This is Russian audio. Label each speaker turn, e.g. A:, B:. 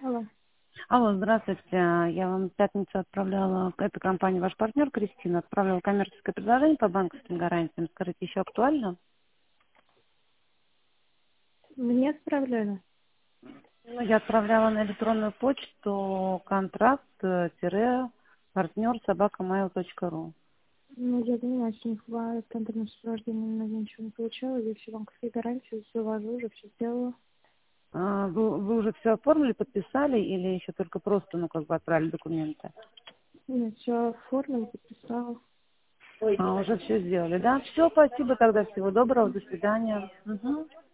A: Алло.
B: Алло, здравствуйте. Я вам в пятницу отправляла, это компания «Ваш партнер» Кристина, отправляла коммерческое предложение по банковским гарантиям. Скажите, еще актуально?
A: Мне отправляли?
B: Ну, я отправляла на электронную почту контракт-партнер @mail.ru.
A: Ну, я занимаюсь у них в тендерном сопровождении, но я ничего не получала. Я все банковские гарантии, все вожу, уже все сделала.
B: Вы уже все оформили, подписали или еще только просто, отправили документы?
A: Я все оформила, подписала.
B: Уже все сделали, да? Все, спасибо тогда, всего доброго, до свидания. Мгм.